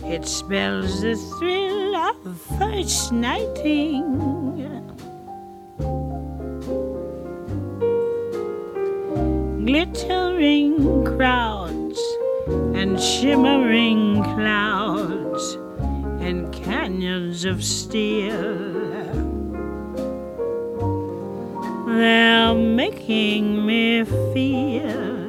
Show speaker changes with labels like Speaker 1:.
Speaker 1: It spells the thrill of first nighting. Glittering crowds and shimmering clouds and canyons of steel. They're making me feel